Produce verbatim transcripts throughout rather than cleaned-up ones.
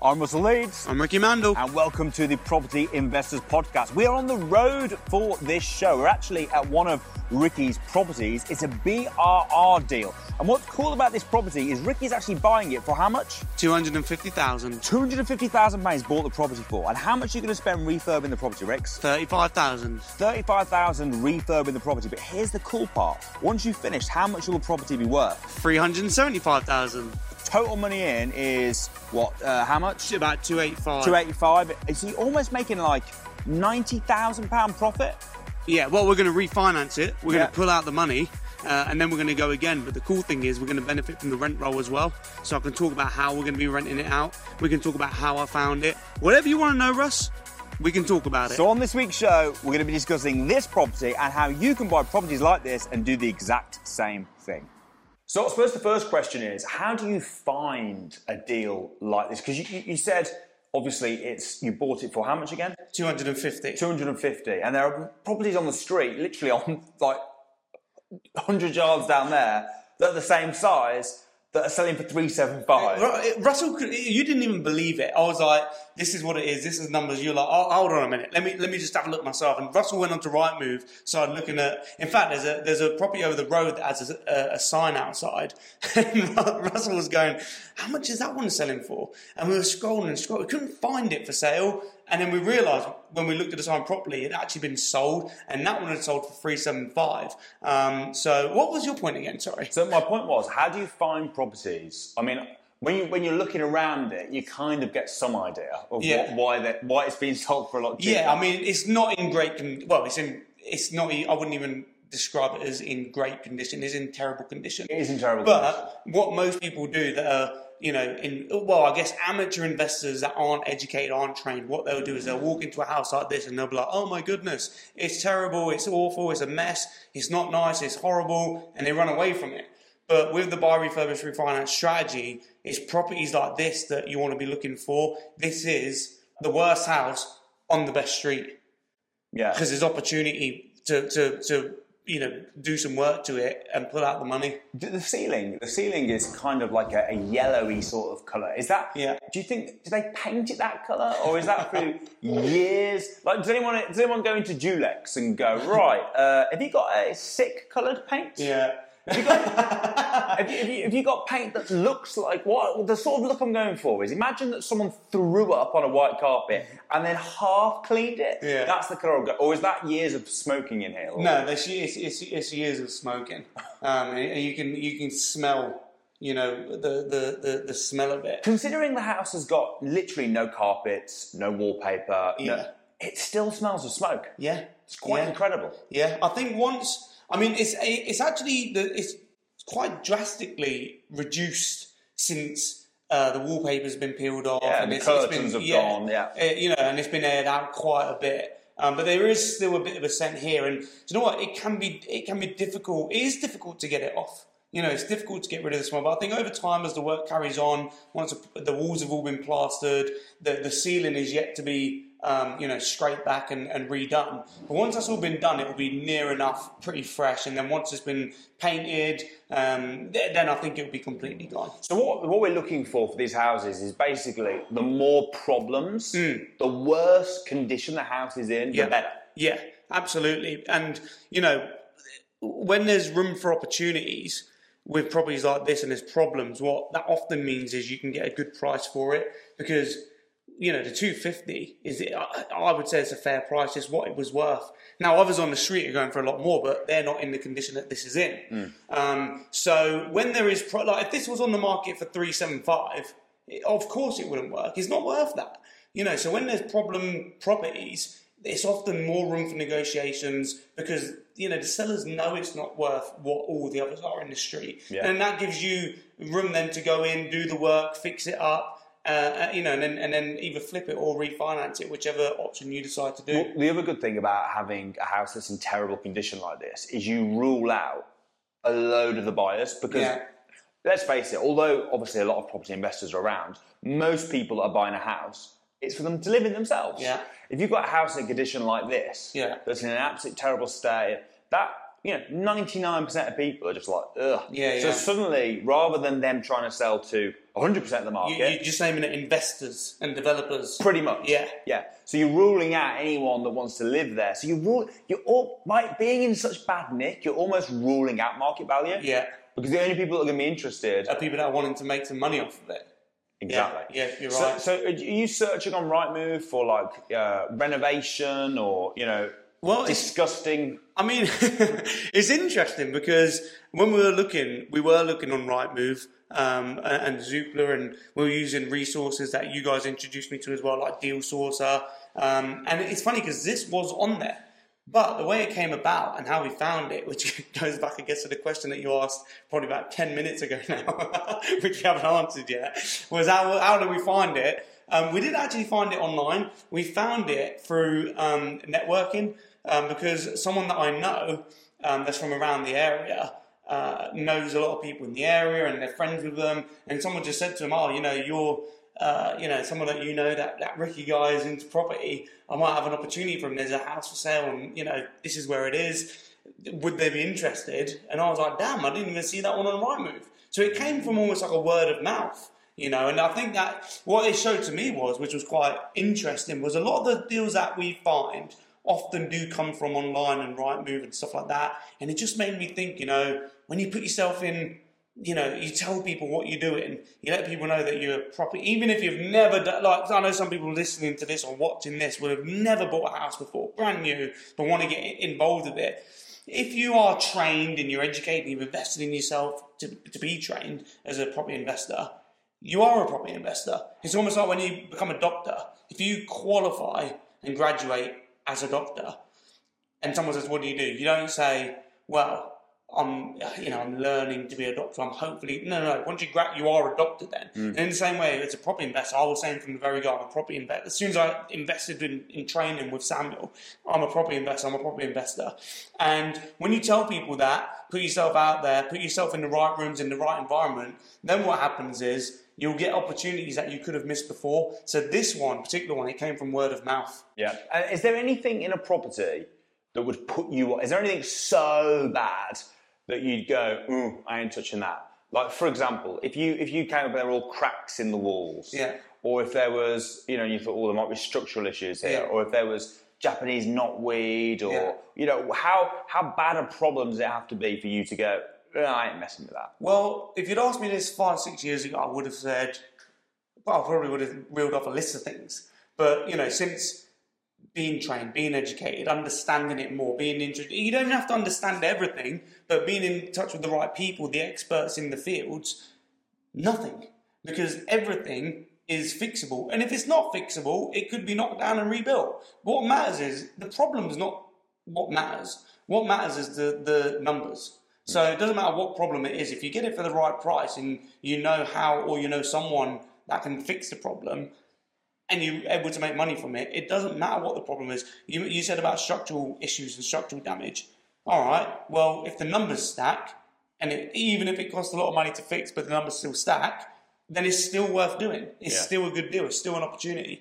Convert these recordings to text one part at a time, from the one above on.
I'm Russell Leeds. I'm Ricky Mandel. And welcome to the Property Investors Podcast. We are on the road for this show. We're actually at one of Ricky's properties. It's a B R R deal. And what's cool about this property is Ricky's actually buying it for how much? two hundred fifty thousand pounds. two hundred fifty thousand pounds bought the property for. And how much are you going to spend refurbing the property, Ricks? thirty-five thousand pounds. thirty-five thousand pounds refurbing the property. But here's the cool part. Once you've finished, how much will the property be worth? three hundred seventy-five thousand pounds. Total money in is what? Uh, how much? About two eighty-five. two eighty-five. Is he almost making like ninety thousand pounds profit? Yeah, well, we're going to refinance it. We're Yeah. going to pull out the money, uh, and then we're going to go again. But the cool thing is we're going to benefit from the rent roll as well. So I can talk about how we're going to be renting it out. We can talk about how I found it. Whatever you want to know, Russ, we can talk about it. So on this week's show, we're going to be discussing this property and how you can buy properties like this and do the exact same thing. So I suppose the first question is, how do you find a deal like this? Because you, you said, obviously, it's you bought it for how much again? two hundred fifty. two hundred fifty. And there are properties on the street, literally on like one hundred yards down there, that are the same size, that are selling for three seventy-five. Russell, you didn't even believe it. I was like, this is what it is. This is numbers. You're like, oh, hold on a minute. Let me let me just have a look myself. And Russell went on to Rightmove, started looking at. In fact, there's a there's a property over the road that has a, a, a sign outside. And Russell was going, how much is that one selling for? And we were scrolling and scrolling. We couldn't find it for sale. And then we realised when we looked at the sign properly, it had actually been sold, and that one had sold for three seventy-five. Um, so, what was your point again? Sorry. So my point was, how do you find properties? I mean, when you when you're looking around it, you kind of get some idea of Yeah. what, why that why it's being sold for a lot cheaper. Yeah, I mean, it's not in great. Con- well, it's in. It's not. I wouldn't even describe it as in great condition. It's in terrible condition. It is in terrible But what most people do that are, you know, in well, I guess amateur investors that aren't educated, aren't trained, what they'll do is they'll walk into a house like this and they'll be like, oh my goodness, it's terrible, it's awful, it's a mess, it's not nice, it's horrible, and they run away from it. But with the buy, refurbish, refinance strategy, it's properties like this that you want to be looking for. This is the worst house on the best street. Yeah. Because there's opportunity to, to, to, you know, do some work to it and pull out the money. The ceiling, the ceiling is kind of like a, a yellowy sort of colour. Is that? Yeah. Do you think? Did they paint it that colour, or is that through years? Like, does anyone does anyone go into Dulex and go, right? Uh, have you got a sick coloured paint? Yeah. Have you, got, have, you, have, you, have you got paint that looks like what? The sort of look I'm going for is imagine that someone threw up on a white carpet and then half cleaned it. Yeah. That's the colour. I'll go. Or is that years of smoking in here? Or? No, it's, it's, it's, it's years of smoking. Um, and you can you can smell, you know, the, the, the, the smell of it. Considering the house has got literally no carpets, no wallpaper, Yeah. no, it still smells of smoke. Yeah. It's quite Yeah. incredible. Yeah, I think once. I mean, it's it's actually the, it's quite drastically reduced since uh, the wallpaper's been peeled off. Yeah, and the it's, curtains it's been, have yeah, gone, yeah. uh, you know, and it's been aired out quite a bit. Um, but there is still a bit of a scent here, and do you know what? It can be it can be difficult. It is difficult to get it off. You know, it's difficult to get rid of the smell. But I think over time, as the work carries on, once the walls have all been plastered, the the ceiling is yet to be. Um, you know, scraped back and, and redone. But once that's all been done, it will be near enough, pretty fresh. And then once it's been painted, um, th- then I think it will be completely gone. So what, what we're looking for for these houses is basically the more problems, Mm. the worse condition the house is in, Yeah. the better. Yeah, absolutely. And, you know, when there's room for opportunities with properties like this and there's problems, what that often means is you can get a good price for it because... You know, the two fifty is, I would say it's a fair price. It's what it was worth. Now, others on the street are going for a lot more, but they're not in the condition that this is in. Mm. Um, so when there is, pro- like, if this was on the market for three seventy-five, it, of course it wouldn't work. It's not worth that. You know, so when there's problem properties, it's often more room for negotiations because, you know, the sellers know it's not worth what all the others are in the street. Yeah. And that gives you room then to go in, do the work, fix it up. Uh, you know, and then, and then either flip it or refinance it, whichever option you decide to do. Well, the other good thing about having a house that's in terrible condition like this is you rule out a load of the buyers because, Yeah. let's face it, although obviously a lot of property investors are around, most people are buying a house, it's for them to live in themselves. Yeah. If you've got a house in a condition like this, Yeah. that's in an absolute terrible state, that, you know, ninety-nine percent of people are just like, ugh. Yeah, So yeah. suddenly, rather than them trying to sell to one hundred percent of the market. You, you're just naming it investors and developers. Pretty much. Yeah. Yeah. So you're ruling out anyone that wants to live there. So you rule, you're all, by being in such bad nick, you're almost ruling out market value. Yeah. Because the only people that are going to be interested are people that are wanting to make some money off of it. Exactly. Yeah, yeah you're so, right. So are you searching on Rightmove for like uh, renovation or, you know, well, disgusting? I mean, it's interesting because when we were looking, we were looking on Rightmove um, and, and Zoopla, and we were using resources that you guys introduced me to as well, like Deal Sourcer. Um, and it's funny because this was on there. But the way it came about and how we found it, which goes back, I guess, to the question that you asked probably about ten minutes ago now, which you haven't answered yet, was how, how did we find it? Um, we didn't actually find it online. We found it through um, networking um, because someone that I know um, that's from around the area uh, knows a lot of people in the area and they're friends with them. And someone just said to him, oh, you know, you're... Uh, you know, someone that you know, that, that Ricky guy is into property, I might have an opportunity for him. There's a house for sale and, you know, this is where it is. Would they be interested? And I was like, damn, I didn't even see that one on Rightmove. So it came from almost like a word of mouth, you know, and I think that what they showed to me was, which was quite interesting, was a lot of the deals that we find often do come from online and Rightmove and stuff like that. And it just made me think, you know, when you put yourself in, you know, you tell people what you're doing. You let people know that you're proper, even if you've never done, like, I know some people listening to this or watching this will have never bought a house before, brand new, but want to get involved with it. If you are trained and you're educated, you've invested in yourself to, to be trained as a property investor, you are a property investor. It's almost like when you become a doctor. If you qualify and graduate as a doctor, and someone says, what do you do? You don't say, well, I'm, you know, I'm learning to be a doctor. I'm hopefully no, no. no. Once you grad, you are a doctor. Then, mm. and in the same way, as a property investor, I was saying from the very go, I'm a property investor. As soon as I invested in, in training with Samuel, I'm a property investor. I'm a property investor. And when you tell people that, put yourself out there, put yourself in the right rooms, in the right environment, then what happens is you'll get opportunities that you could have missed before. So this one, particular one, it came from word of mouth. Yeah. Uh, is there anything in a property that would put you? Is there anything so bad that you'd go, ooh, I ain't touching that? Like, for example, if you if you came up and there were all cracks in the walls, yeah. or if there was, you know, you thought, oh, there might be structural issues here, yeah. or if there was Japanese knotweed, or, yeah. you know, how how bad a problem does it have to be for you to go, oh, I ain't messing with that? Well, if you'd asked me this five, six years ago, I would have said, well, I probably would have reeled off a list of things. But, you know, since being trained, being educated, understanding it more, being interested. You don't have to understand everything, but being in touch with the right people, the experts in the fields, nothing. Because everything is fixable. And if it's not fixable, it could be knocked down and rebuilt. What matters is, the problem is not what matters. What matters is the, the numbers. So it doesn't matter what problem it is. If you get it for the right price and you know how, or you know someone that can fix the problem, and you're able to make money from it, it doesn't matter what the problem is. You, you said about structural issues and structural damage. All right, well, if the numbers stack, and it, even if it costs a lot of money to fix, but the numbers still stack, then it's still worth doing. It's yeah. still a good deal. It's still an opportunity.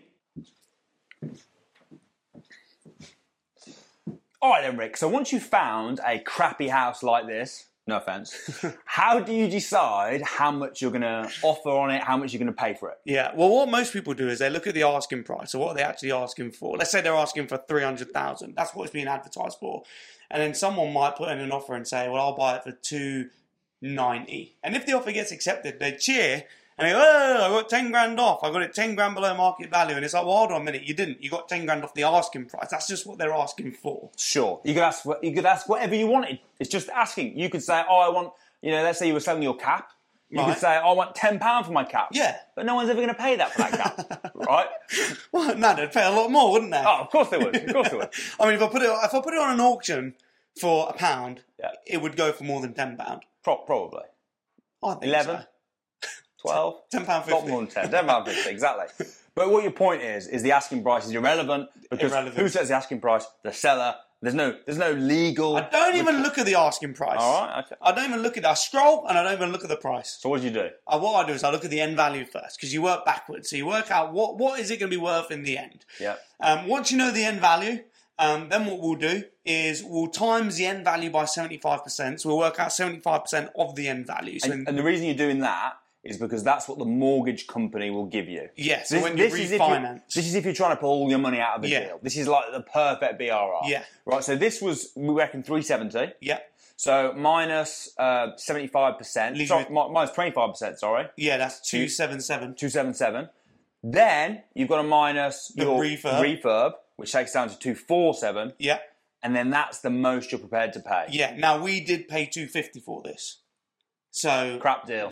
All right then, Rick. So once you've found a crappy house like this, no offense, how do you decide how much you're going to offer on it, how much you're going to pay for it? Yeah, well, what most people do is they look at the asking price. So what are they actually asking for? Let's say they're asking for three hundred thousand dollars. That's what it's being advertised for. And then someone might put in an offer and say, well, I'll buy it for two ninety. And if the offer gets accepted, they cheer and they go, oh, I got ten grand off. I got it ten grand below market value. And it's like, well, hold on a minute. You didn't. You got ten grand off the asking price. That's just what they're asking for. Sure. You could ask, you could ask whatever you wanted. It's just asking. You could say, oh, I want, you know, let's say you were selling your cap. You right. could say, oh, I want ten pounds for my cap. Yeah. But no one's ever going to pay that for that cap. Right? Well, no, they'd pay a lot more, wouldn't they? Oh, of course they would. Of course they would. I mean, if I put it, if I put it on an auction for a pound, yeah. it would go for more than ten pounds. Pro- probably. I think eleven. So. twelve ten pounds fifty. Not more than ten. ten pounds fifty, exactly. But what your point is, is the asking price is irrelevant because irrelevant. Who sets the asking price? The seller. There's no, there's no legal... I don't even look at the asking price. All right, okay. I don't even look at it. I scroll and I don't even look at the price. So what do you do? Uh, what I do is I look at the end value first because you work backwards. So you work out what, what is it going to be worth in the end. Yeah. Um, once you know the end value, um, then what we'll do is we'll times the end value by seventy-five percent. So we'll work out seventy-five percent of the end value. So and, and the reason you're doing that is because that's what the mortgage company will give you. Yeah, so this, when you this is if refinance. This is if you're trying to pull all your money out of the Yeah. deal. This is like the perfect B R R. Yeah. Right, so this was, we reckon, three seventy. Yeah. So minus uh, seventy-five percent. Leaves Sorry, you- mi- minus twenty-five percent, sorry. Yeah, that's two seventy-seven. two seventy-seven. Then you've got to minus The your refurb. refurb, which takes down to two forty-seven. Yeah. And then that's the most you're prepared to pay. Yeah. Now, we did pay two fifty for this. So... Crap deal.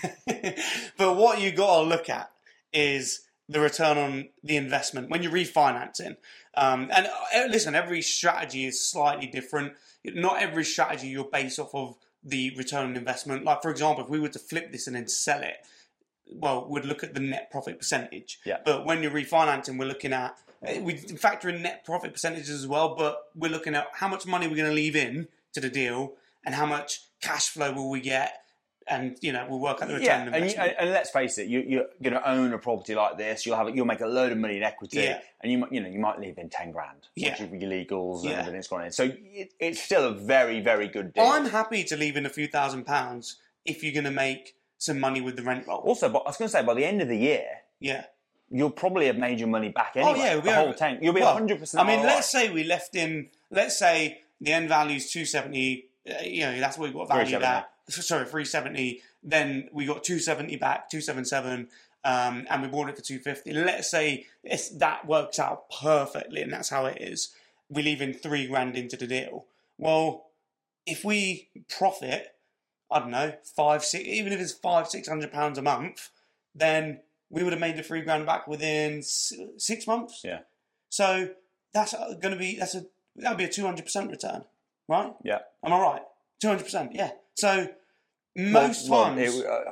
But what you got to look at is the return on the investment when you're refinancing. Um, and uh, listen, every strategy is slightly different. Not every strategy you're based off of the return on investment. Like, for example, if we were to flip this and then sell it, well, we'd look at the net profit percentage. Yeah. But when you're refinancing, we're looking at, we factor in net profit percentages as well, but we're looking at how much money we're going to leave in to the deal and how much cash flow will we get. And, you know, we'll work out the return Yeah, on and, you, investment. and let's face it, you, you're going to own a property like this. You'll have, you'll make a load of money in equity, Yeah. and you might, you know, you might leave in ten grand. Yeah. Once you've your legals and Yeah. everything's gone in. So it, it's still a very, very good deal. I'm happy to leave in a few thousand pounds if you're going to make some money with the rent roll. Also, but I was going to say, by the end of the year, Yeah. you'll probably have made your money back anyway. Oh, yeah. the whole tank. You'll be well, one hundred percent I mean, R O I. let's say we left in, let's say the end value is two seventy, uh, you know, that's what we got valued three seventy. at. Sorry, three seventy. Then we got two seventy back, two seventy-seven, um, and we bought it for two fifty. Let's say it's, that works out perfectly, and that's how it is. We leave in three grand into the deal. Well, if we profit, I don't know, five, six, even if it's five, six hundred pounds a month, then we would have made the three grand back within s- six months. Yeah. So that's going to be that's a that would be a two hundred percent return, right? Yeah. Am I right? Two hundred percent. Yeah. So most Well, times, well, it, uh,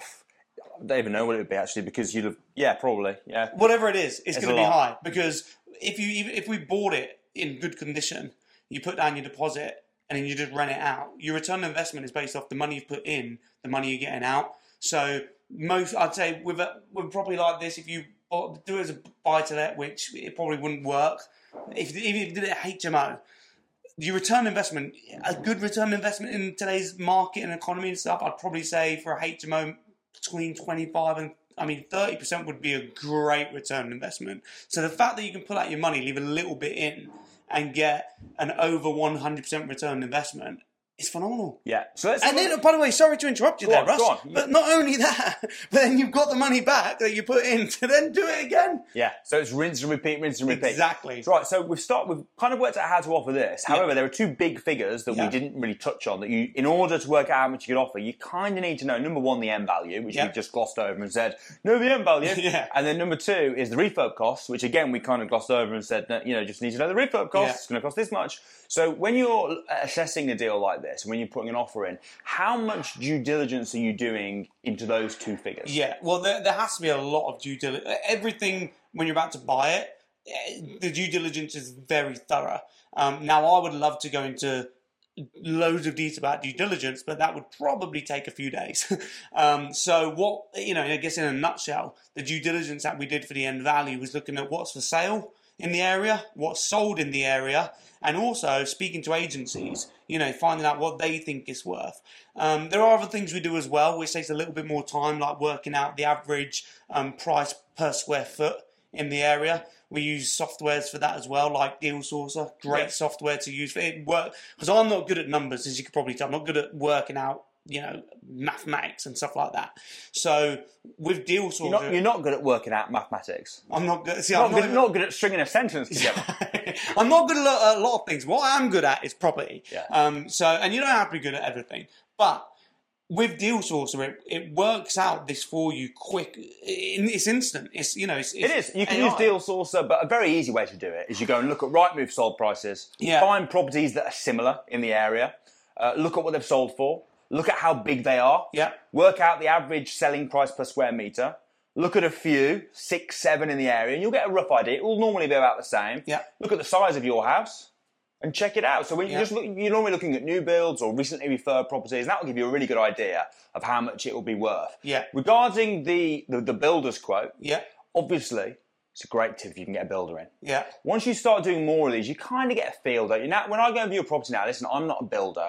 I don't even know what it would be actually because you'd have, yeah, probably, yeah. whatever it is, it's, It's going a to be lot. high because if you even if we bought it in good condition, you put down your deposit and then you just rent it out. Your return on investment is based off the money you've put in, the money you're getting out. So most, I'd say, with a with a property like this, if you bought, do it as a buy to let, which it probably wouldn't work. If even if you did it at H M O, your return on investment, a good return on investment in today's market and economy and stuff, I'd probably say for a H M O between twenty-five and I mean thirty percent would be a great return on investment. So the fact that you can pull out your money, leave a little bit in, and get an over one hundred percent return on investment, it's phenomenal. Yeah. So let's And then, by the way, sorry to interrupt you Go there, on, Russ, go on. but not only that, but then you've got the money back that you put in to then do it again. Yeah, so it's rinse and repeat, rinse and repeat. Exactly. Right, so we've start, we've kind of worked out how to offer this. However, there are two big figures that Yeah. we didn't really touch on that you, in order to work out how much you could offer, you kind of need to know, number one, the end value, which Yeah. we just glossed over and said, no, the end value. Yeah. And then number two is the refurb costs, which again, we kind of glossed over and said, no, you know, just need to know the refurb costs. Yeah. It's going to cost this much. So when you're assessing a deal like this, when you're putting an offer in, how much due diligence are you doing into those two figures? Yeah, well, there, there has to be a lot of due diligence. Everything, when you're about to buy it, eh, the due diligence is very thorough. Um, now, I would love to go into loads of detail about due diligence, but that would probably take a few days. um, so what, you know, I guess in a nutshell, the due diligence that we did for the end value was looking at what's for sale in the area, what's sold in the area, and also speaking to agencies, you know, finding out what they think it's worth. Um, there are other things we do as well, which takes a little bit more time, like working out the average um, price per square foot in the area. We use softwares for that as well, like Deal Sourcer. Great Yeah. software to use for it. Work because I'm not good at numbers, as you could probably tell. I'm not good at working out, you know, mathematics and stuff like that. So with Deal Sourcer, You're not, you're not good at working out mathematics. I'm not good. See, Not, I'm good, not, at, not good at stringing a sentence together. I'm not good at a lot, a lot of things. What I am good at is property. Yeah. Um. So, and you don't have to be good at everything, but with Deal Sourcer, it, it works out this for you quick. In It's instant. It's you know. It's, It it's is. You can A I. use Deal Sourcer, but a very easy way to do it is you go and look at Rightmove sold prices, Yeah. find properties that are similar in the area, uh, look at what they've sold for, look at how big they are, Yeah. work out the average selling price per square metre, look at a few, six, seven in the area, and you'll get a rough idea. It will normally be about the same. Yeah. Look at the size of your house and check it out. So when you Yeah. just look, you're normally looking at new builds or recently refurbed properties, and that will give you a really good idea of how much it will be worth. Yeah. Regarding the, the, the builder's quote, Yeah. obviously, it's a great tip if you can get a builder in. Yeah. Once you start doing more of these, you kind of get a feel, don't you? Now, when I go and view a property now, listen, I'm not a builder.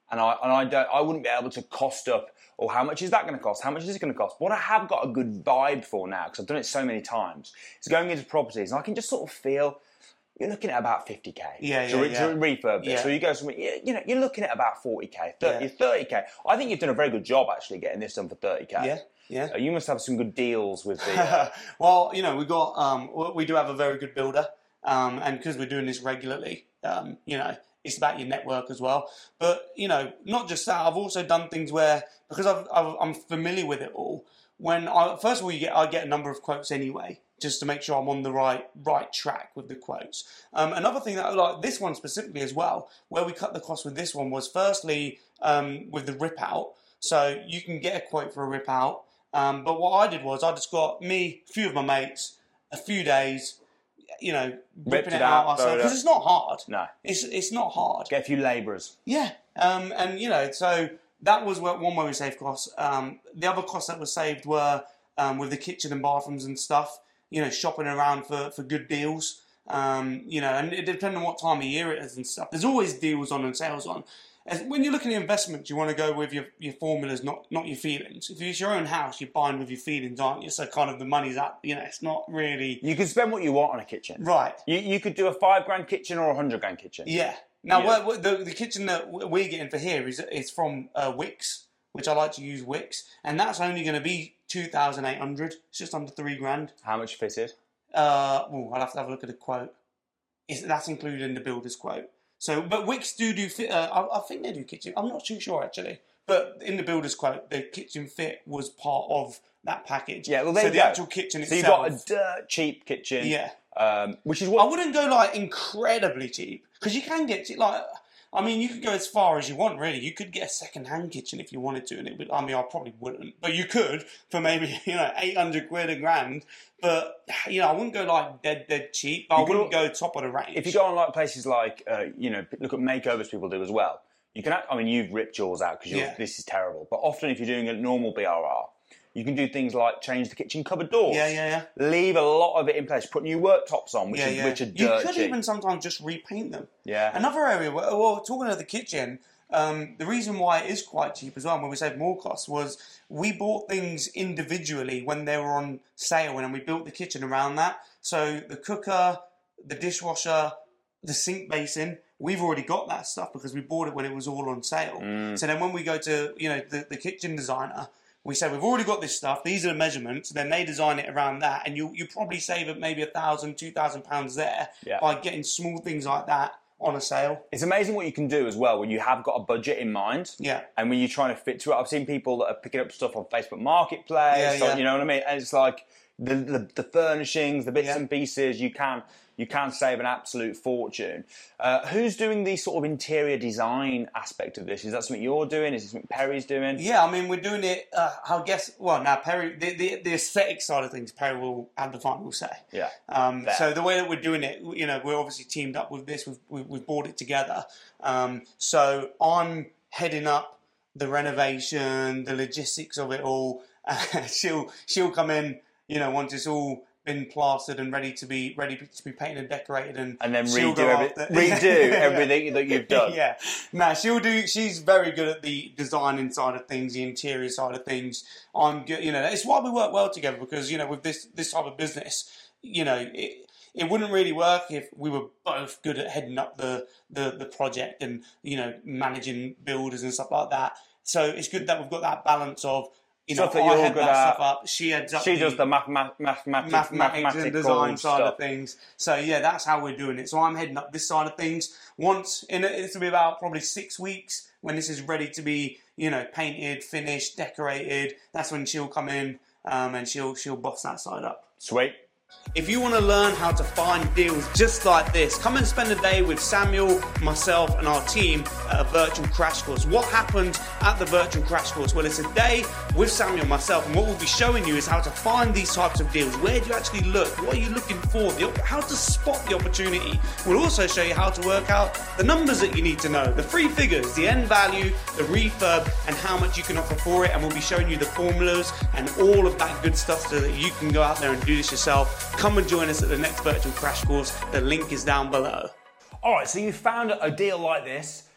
and I and I don't I wouldn't be able to cost up. Or how much is that going to cost? How much is it going to cost? What I have got a good vibe for now, because I've done it so many times, is going into properties, and I can just sort of feel you're looking at about fifty K yeah, to, yeah, re- yeah. to refurb this. Yeah. So you go somewhere, you know, you're looking at about forty K, thirty, Yeah. thirty K. I think you've done a very good job actually getting this done for thirty K. Yeah, yeah. Uh, you must have some good deals with the. Uh, Well, you know, we got um, we do have a very good builder, um, and because we're doing this regularly, um, you know, it's about your network as well. But you know, not just that. I've also done things where because I've, I've, I'm familiar with it all. When I first of all, you get I get a number of quotes anyway, just to make sure I'm on the right right track with the quotes. Um, another thing that I like this one specifically as well, where we cut the cost with this one was firstly um, with the rip out. So you can get a quote for a rip out. Um, but what I did was I just got me, a few of my mates, a few days, you know, ripping it it out, out throw it ourselves because up. it's not hard. no, It's it's not hard. get a few labourers. Yeah, um, and you know, so that was where- one way we saved costs. Um, the other costs that were saved were um, with the kitchen and bathrooms and stuff. You know, shopping around for, for good deals. Um, you know, and it depends on what time of year it is and stuff. There's always deals on and sales on. As, when you're looking at investments, you want to go with your, your formulas, not not your feelings. If it's your own house, you're buying with your feelings, aren't you? So kind of the money's out. You know, it's not really You can spend what you want on a kitchen. right. You you could do a five grand kitchen or a hundred grand kitchen. Yeah. Now, Yeah. What, what, the, the kitchen that we're getting for here is is from uh, Wix, which I like to use Wix, and that's only going to be two thousand eight hundred. It's just under three grand. How much fitted? Uh, oh, I'll have to have a look at the quote. It's, that's included in the builder's quote. So, but Wix do do fit. Uh, I, I think they do kitchen. I'm not too sure actually, but in the builder's quote, the kitchen fit was part of that package. Yeah, well, there so you the go. actual kitchen So itself. you've got a dirt cheap kitchen. Yeah. Um, which is I what wouldn't go like incredibly cheap because you can get cheap, like. I mean, you could go as far as you want, really. You could get a second-hand kitchen if you wanted to, and it would. I mean, I probably wouldn't, but you could for maybe you know eight hundred quid a grand. But you know, I wouldn't go like dead, dead cheap. But I You could wouldn't al- go top of the range. if you go on like places like uh, you know, look at makeovers people do as well. You can. act- I mean, you've ripped yours out because Yeah. this is terrible. But often, if you're doing a normal B R R, you can do things like change the kitchen cupboard doors. yeah, yeah, yeah. Leave a lot of it in place. Put new worktops on, which Yeah, is yeah. which are You dirt could cheap. even sometimes just repaint them. Yeah. Another area, where, well, talking of the kitchen, um, the reason why it is quite cheap as well, and when we save more costs, was we bought things individually when they were on sale, and we built the kitchen around that. So the cooker, the dishwasher, the sink basin, we've already got that stuff because we bought it when it was all on sale. Mm. So then when we go to, you know, the, the kitchen designer, we say, we've already got this stuff, these are the measurements, then they design it around that, and you you probably save it maybe a thousand, two thousand pounds there Yeah. by getting small things like that on a sale. It's amazing what you can do as well when you have got a budget in mind. Yeah. And when you're trying to fit to it. I've seen people that are picking up stuff on Facebook Marketplace. Yeah, so- yeah. You know what I mean? And it's like the the, the furnishings, the bits Yeah. and pieces. You can you can save an absolute fortune. Uh, who's doing the sort of interior design aspect of this? Is that something you're doing? Is it something Perry's doing? Yeah, I mean, we're doing it, uh, I guess, well, now, Perry, the, the, the aesthetic side of things, Perry will have the final say. Yeah. Um, Fair. so the way that we're doing it, you know, we're obviously teamed up with this, we've, we've, we've brought it together. Um, so I'm heading up the renovation, the logistics of it all. she'll she'll come in, you know, once it's all been plastered and ready to be ready to be painted and decorated, and And then she'll redo, go every, after- redo everything that you've done. Yeah, no, she'll do. She's very good at the designing side of things, the interior side of things. I'm good, you know. It's why we work well together because you know, with this this type of business, you know, it it wouldn't really work if we were both good at heading up the the the project and you know managing builders and stuff like that. So it's good that we've got that balance of. You Stuff know, that I you're head good that at. stuff up. She heads up. She the, does the math, math, mathematics, mathematics mathematical and design side stuff. of things. So yeah, that's how we're doing it. So I'm heading up this side of things. Once in a, it'll be about probably six weeks when this is ready to be, you know, painted, finished, decorated. That's when she'll come in um, and she'll she'll boss that side up. Sweet. If you want to learn how to find deals just like this, come and spend a day with Samuel, myself, and our team at a virtual crash course. What happened at the virtual crash course? Well, it's a day with Samuel and myself, and what we'll be showing you is how to find these types of deals. Where do you actually look? What are you looking for? The, how to spot the opportunity. We'll also show you how to work out the numbers that you need to know, the three figures, the end value, the refurb, and how much you can offer for it. And we'll be showing you the formulas and all of that good stuff so that you can go out there and do this yourself. Come and join us at the next virtual crash course. The link is down below. All right, so you found a deal like this.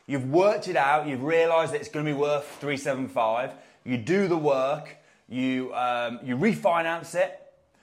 You've worked it out. You've realised that it's going to be worth three seven five. You do the work. You um, you refinance it.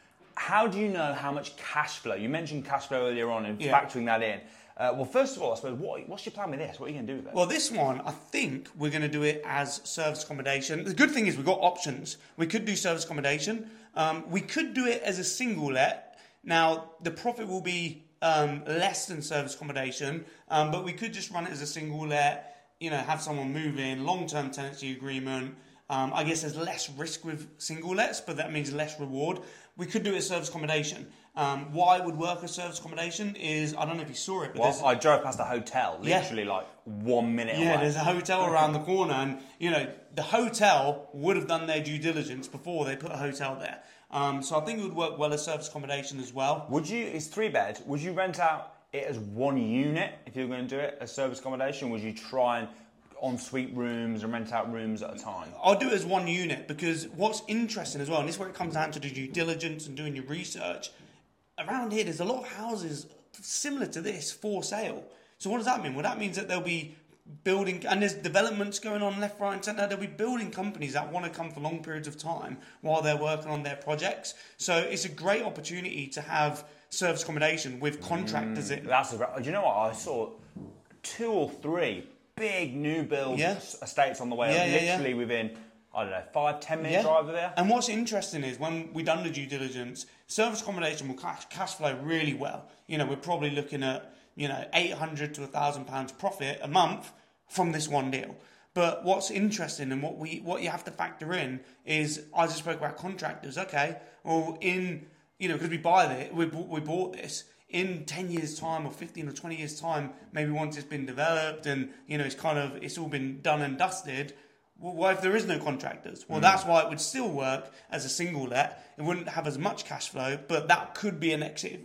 How do you know how much cash flow? You mentioned cash flow earlier on and yeah. factoring that in. Uh, well, first of all, I suppose, what, what's your plan with this? What are you going to do with it? Well, this one, I think we're going to do it as service accommodation. The good thing is we've got options. We could do service accommodation. Um, we could do it as a single let. Now, the profit will be um, less than service accommodation, um, but we could just run it as a single let, you know, have someone move in, long-term tenancy agreement. Um, I guess there's less risk with single lets, but that means less reward. We could do it as service accommodation. Um, why it would work as service accommodation is, I don't know if you saw it, but well, I drove past a hotel, literally yeah. like one minute yeah, away. There's a hotel around the corner, and you know the hotel would have done their due diligence before they put a hotel there. Um, so I think it would work well as service accommodation as well. Would you? It's three bed. Would you rent out it as one unit if you were going to do it as service accommodation? Would you try and ensuite rooms and rent out rooms at a time? I'll do it as one unit because what's interesting as well, and this is where it comes down to the due diligence and doing your research. Around here, there's a lot of houses similar to this for sale. So what does that mean? Well, that means that there'll be building, and there's developments going on left, right, and centre. There'll be building companies that want to come for long periods of time while they're working on their projects. So it's a great opportunity to have service accommodation with contractors mm, in. That's a, do you know what? I saw two or three big new build yeah. estates on the way, yeah, yeah, literally yeah. within, I don't know, five, ten minute yeah. drive there. And what's interesting is when we done the due diligence, service accommodation will cash, cash flow really well. You know, we're probably looking at, you know, eight hundred to one thousand pounds profit a month from this one deal. But what's interesting and what we what you have to factor in is, I just spoke about contractors. Okay, well, in, you know, because we buy it, we, we bought this. In ten years' time or fifteen or twenty years' time, maybe once it's been developed and, you know, it's kind of, it's all been done and dusted, well, what if there is no contractors? Well, mm. that's why it would still work as a single let. It wouldn't have as much cash flow, but that could be an exit.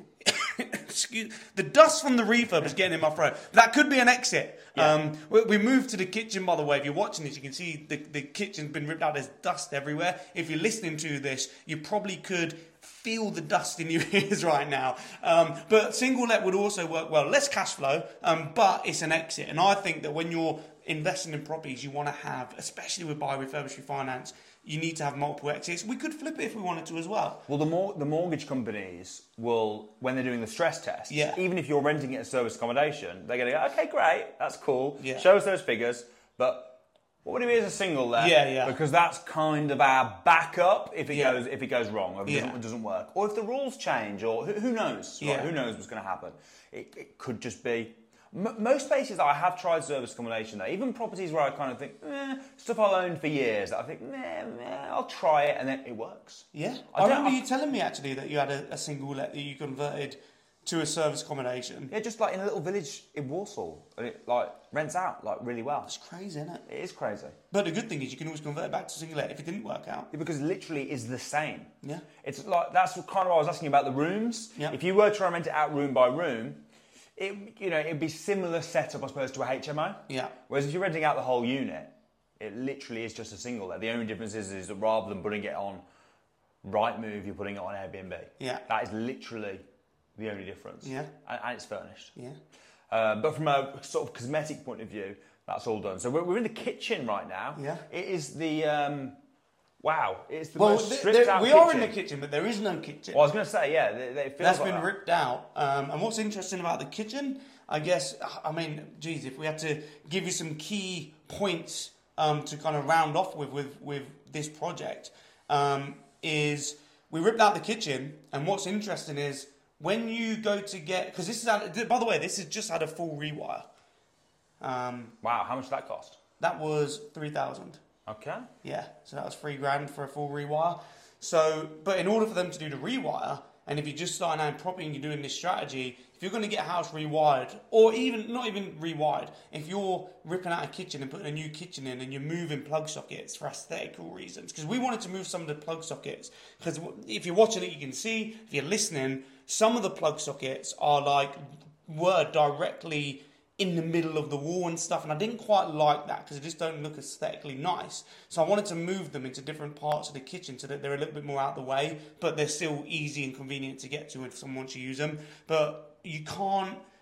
Excuse, the dust from the refurb is getting in my throat. That could be an exit. Yeah. Um, we, we moved to the kitchen, by the way. If you're watching this, you can see the, the kitchen's been ripped out. There's dust everywhere. If you're listening to this, you probably could feel the dust in your ears right now. Um, but single let would also work well. Less cash flow, um, but it's an exit. And I think that when you're investing in properties, you want to have, especially with buy, refurbish, refinance, you need to have multiple exits. We could flip it if we wanted to as well. Well, the more the mortgage companies will, when they're doing the stress test, yeah. even if you're renting it as service accommodation, they're going to go, okay, great, that's cool. Yeah. Show us those figures, but what would it be as a single let? Yeah, yeah. Because that's kind of our backup if it yeah. goes if it goes wrong or if yeah. it doesn't, doesn't work, or if the rules change, or who, who knows? Right? Yeah. Who knows what's going to happen? It, it could just be. M- most places that I have tried service accommodation, though, even properties where I kind of think, eh, stuff I'll own for years, I think, nah, nah, I'll try it, and then it works. Yeah, I, I remember I, you telling me actually that you had a, a single let that you converted to a service accommodation. Yeah, just like in a little village in Walsall, and it like rents out like really well. It's crazy, isn't it? It is crazy. But the good thing is you can always convert it back to single let if it didn't work out. Yeah, because it literally is the same. Yeah. It's like, that's kind of what I was asking about the rooms. Yeah. If you were to rent it out room by room, it you know it'd be similar setup, I suppose, to a H M O. Yeah. Whereas if you're renting out the whole unit, it literally is just a single let. The only difference is, is that rather than putting it on Rightmove, you're putting it on Airbnb. Yeah. That is literally the only difference. Yeah. And, and it's furnished. Yeah. Uh, but from a sort of cosmetic point of view, that's all done. So we're, we're in the kitchen right now. Yeah. It is the um, wow. It's the well, most stripped there, out we kitchen. are in the kitchen, but there is no kitchen. Well, I was going to say, yeah, they, they feel that's like been that. ripped out. Um, and what's interesting about the kitchen, I guess, I mean, geez, if we had to give you some key points um, to kind of round off with with, with this project, um, is we ripped out the kitchen, and what's interesting is when you go to get, because this is, had, by the way, this has just had a full rewire. Um, wow, how much did that cost? That was three thousand. Okay. Yeah, so that was three grand for a full rewire. So, but in order for them to do the rewire, and if you're just starting out in property and you're doing this strategy, if you're going to get a house rewired, or even not even rewired, if you're ripping out a kitchen and putting a new kitchen in and you're moving plug sockets for aesthetical reasons, because we wanted to move some of the plug sockets, because if you're watching it, you can see, if you're listening, some of the plug sockets are like, were directly in the middle of the wall and stuff, and I didn't quite like that because they just don't look aesthetically nice. So I wanted to move them into different parts of the kitchen so that they're a little bit more out of the way, but they're still easy and convenient to get to if someone wants to use them. But you can't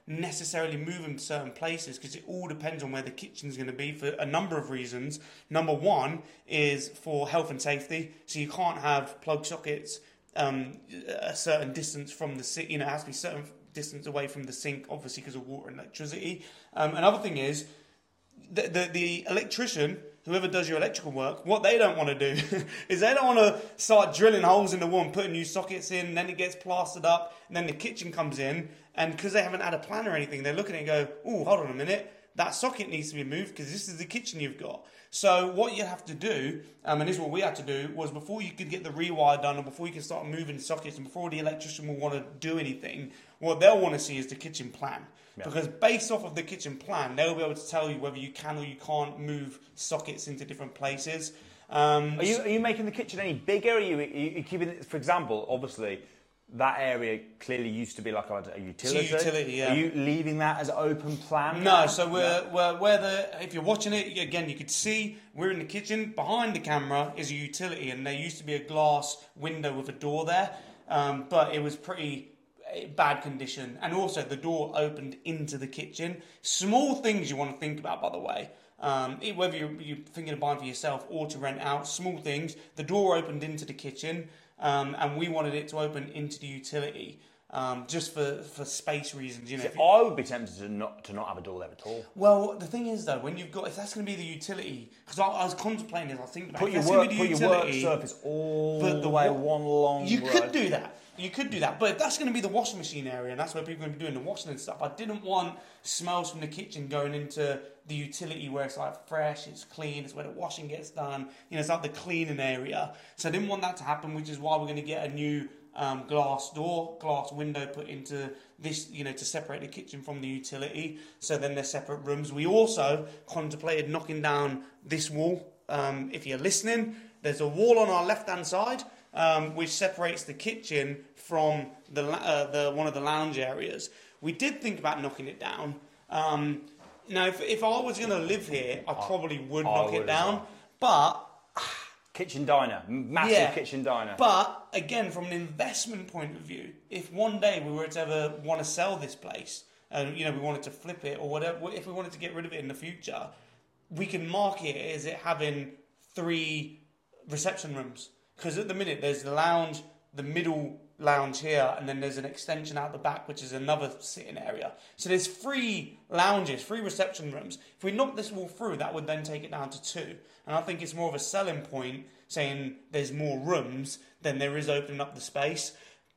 necessarily move them to certain places because it all depends on where the kitchen's going to be for a number of reasons. Number one is for health and safety. So you can't have plug sockets um, a certain distance from the sink. You know, it has to be certain distance away from the sink, obviously because of water and electricity. Um, another thing is the, the, the electrician, whoever does your electrical work, what they don't want to do is they don't want to start drilling holes in the wall and putting new sockets in, and then it gets plastered up, and then the kitchen comes in, and because they haven't had a plan or anything, they're looking at it and go, oh, hold on a minute, that socket needs to be moved because this is the kitchen you've got. So what you have to do, um, and this is what we had to do, was before you could get the rewire done or before you can start moving sockets and before the electrician will want to do anything, what they'll want to see is the kitchen plan. Yeah. Because based off of the kitchen plan, they'll be able to tell you whether you can or you can't move sockets into different places. Um, are you are you making the kitchen any bigger? Are you, are you keeping it, for example, obviously, that area clearly used to be like a, a utility. It's a utility, yeah. Are you leaving that as open plan? No, so we're, no. we're where the if you're watching it again, you could see we're in the kitchen. Behind the camera is a utility, and there used to be a glass window with a door there, um, but it was pretty bad condition, and also the door opened into the kitchen. Small things you want to think about, by the way. Um, it, whether you're, you're thinking of buying for yourself or to rent out, small things. The door opened into the kitchen. Um, and we wanted it to open into the utility, um, just for, for space reasons. You know, so I would be tempted to not to not have a door there at all. Well, the thing is though, when you've got if that's going to be the utility, because I, I was contemplating this, I was thinking about put if your that's work, be put utility, your work surface all the, the way one long. You road. could do that. You could do that, but if that's going to be the washing machine area, and that's where people are going to be doing the washing and stuff, I didn't want smells from the kitchen going into the utility where it's like fresh, it's clean, it's where the washing gets done. You know, it's like the cleaning area. So I didn't want that to happen, which is why we're going to get a new um, glass door, glass window put into this, you know, to separate the kitchen from the utility. So then they're separate rooms. We also contemplated knocking down this wall. Um, if you're listening, there's a wall on our left-hand side. Um, which separates the kitchen from the uh, the one of the lounge areas. We did think about knocking it down. Um, now, if, if I was going to live here, I probably would I knock would it down. Well. But kitchen diner, massive yeah, kitchen diner. But again, from an investment point of view, if one day we were to ever want to sell this place, and you know we wanted to flip it or whatever, if we wanted to get rid of it in the future, we can market it as it having three reception rooms. Because at the minute, there's the lounge, the middle lounge here, and then there's an extension out the back, which is another sitting area. So there's three lounges, three reception rooms. If we knock this wall through, that would then take it down to two. And I think it's more of a selling point, saying there's more rooms than there is opening up the space.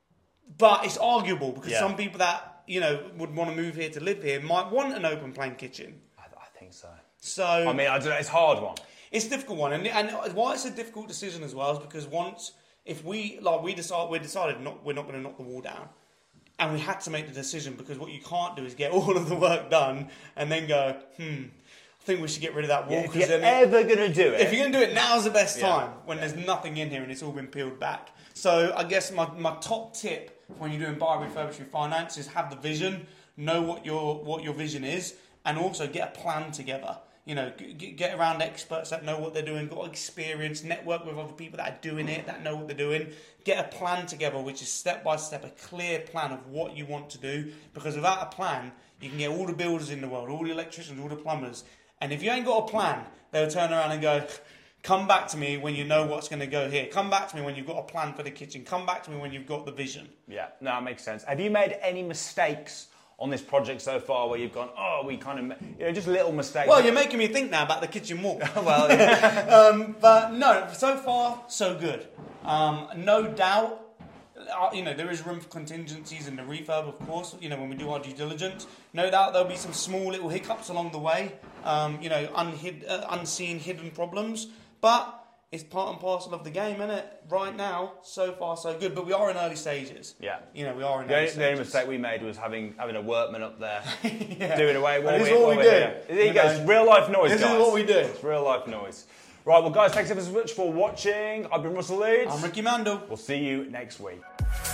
But it's arguable, because yeah. some people that, you know, would want to move here to live here might want an open plan kitchen. I, I think so. So I mean, I don't know, it's a hard one. It's a difficult one, and and why it's a difficult decision as well is because once, if we like we decide we decided not we're not going to knock the wall down, and we had to make the decision because what you can't do is get all of the work done and then go, hmm, I think we should get rid of that wall. Yeah, if you're ever going to do it, if you're going to do it, now's the best yeah. time when yeah. there's nothing in here and it's all been peeled back. So I guess my my top tip when you're doing buy, refurbish, refinance is have the vision, know what your what your vision is, and also get a plan together. You know, get around experts that know what they're doing, got experience, network with other people that are doing it, that know what they're doing. Get a plan together, which is step by step, a clear plan of what you want to do. Because without a plan, you can get all the builders in the world, all the electricians, all the plumbers. And if you ain't got a plan, they'll turn around and go, come back to me when you know what's going to go here. Come back to me when you've got a plan for the kitchen. Come back to me when you've got the vision. Yeah, no, that makes sense. Have you made any mistakes on this project so far where you've gone, oh, we kind of, you know, just little mistakes? Well, you're making me think now about the kitchen wall. well, yeah. um, but no, so far, so good. Um, no doubt, uh, you know, there is room for contingencies in the refurb, of course, you know, when we do our due diligence. No doubt there'll be some small little hiccups along the way, um, you know, unhid, uh, unseen, hidden problems. But it's part and parcel of the game, isn't it? Right now, so far so good. But we are in early stages. Yeah. You know, we are in the early only, stages. The only mistake we made was having having a workman up there yeah. doing away. What this we, is what, what we do. Here. There you go. It's real life noise, this guys. This is what we do. It's real life noise. Right, well, guys, thanks ever so much for watching. I've been Russell Leeds. I'm Ricky Mandel. We'll see you next week.